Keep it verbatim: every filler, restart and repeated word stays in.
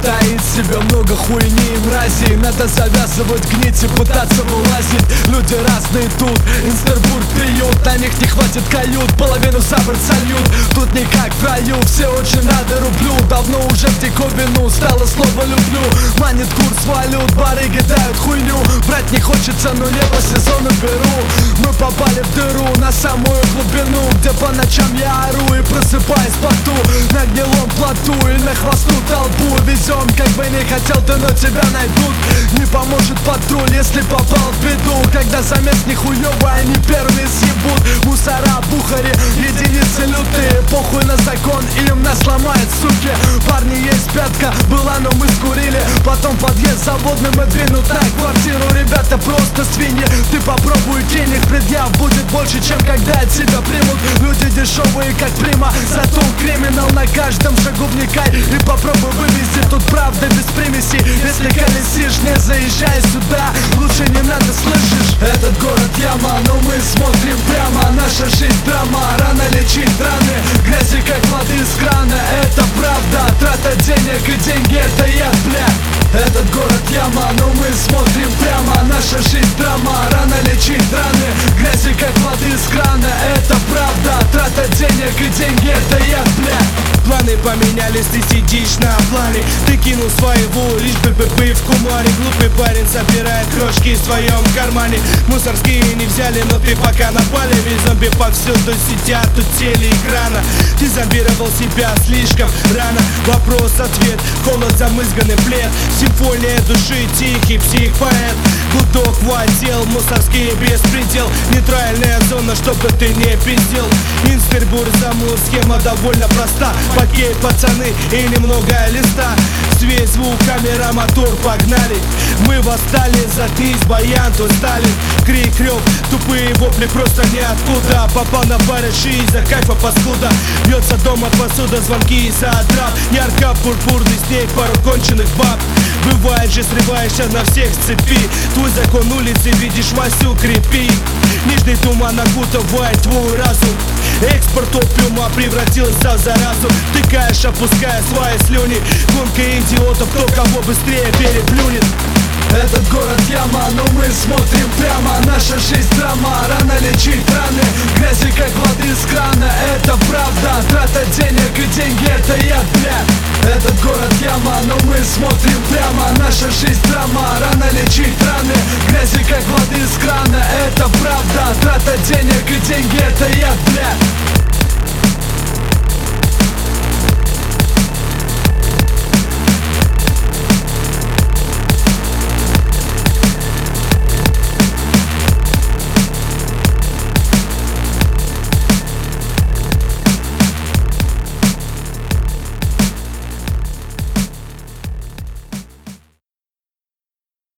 таит в себе много хуйни и мразей. Надо завязывать гнить и пытаться вылазить. Люди разные тут, Инстербург приют, на них не хватит кают, половину забрать сольют. Тут не как в раю, все очень рады рублю. Давно уже в диковину стало слово люблю. Манит курс валют, барыги дают хуйню. Брать не хочется, но не по сезону беру. Мы попали в дыру на самую глубину, где по ночам я ору и просыпаюсь в поту. На гнилом плоту и на хвосту толпу везем, как бы не хотел ты, но тебя найдут. Не поможет патруль, если попал в беду. Когда замес нихуёвый, они первые съебут. Мусора, бухари, единицы лютые. Похуй на закон, им нас ломает, суки. Парни, есть пятка, была, но мы скурили. Потом подъезд заводным и двинут на квартиру. Ребята просто свиньи, ты попробуй кинь их. Предъяв будет больше, чем когда от тебя примут. Люди дешевые, как прима, зато криминал на каждом шагу вникай. И попробуй вывести, тут правда без примесей. Если колесишь, не заезжай сюда, лучше не надо, слышишь? Этот город яма, но мы смотрим прямо. Наша жизнь драма, рано лечить раны. Грязи как воды из крана, это правда. Трата денег и деньги, это я, бля. Этот город яма, но мы смотрим прямо. Наша жизнь драма, рано лечить раны. Грязи как воды из крана, это правда. Трата денег и деньги, это я, бля. Планы поменялись, ты сидишь на плане. Ты кинул своего, лишь бы быть в кумаре. Глупый парень собирает крошки в своем кармане. Мусорские не взяли, но ты пока напали. Ведь зомби повсюду сидят у телеэкрана. Ты зомбировал себя слишком рано. Вопрос-ответ, холод, замызганный плед. Симфония души, тихий псих-поэт. Гудок в отдел, мусорский беспредел. Нейтральная зона, чтобы ты не пиздел. Инстербург, замут, схема довольно проста. Пакет, пацаны и немного листа. Свет, звук, камера, мотор, погнали. Мы восстали, заткнись, баян, тут Сталин. Крик, рёв, тупые вопли просто ниоткуда. Попал на барыши из-за кайфа паскуда. Бьется дома посуда, звонки из-за драп. Ярко пурпурный снег, пару конченых баб. Бывает же, срываешься на всех с цепи. Твой закон улицы, видишь, Васю, крепи. Нижний туман окутывает твой разум. Экспорт опиума превратился в заразу. Тыкаешь, опуская свои слюни. Гонка идиотов, кто кого быстрее переплюнет. Этот город яма, но мы смотрим прямо. Наша жизнь драма, рано лечить раны. Грязи как воды из крана, это правда. Трата денег и деньги, это я, бля. Этот город яма, но мы смотрим прямо. Наша жизнь драма, рано лечить раны. Грязи как воды из крана, это правда. Трата денег и деньги, это я, бля.